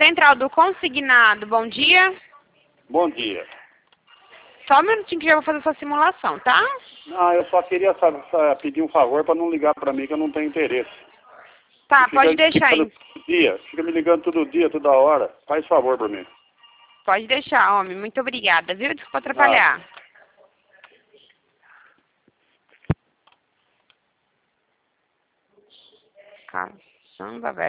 Central do Consignado, bom dia. Bom dia. Só um minutinho que eu vou fazer sua simulação, tá? Não, eu só queria pedir um favor para não ligar para mim que eu não tenho interesse. Tá, pode deixar aí. Fica me ligando todo dia, toda hora. Faz favor para mim. Pode deixar, homem. Muito obrigada, viu? Desculpa atrapalhar. Caçamba, velho.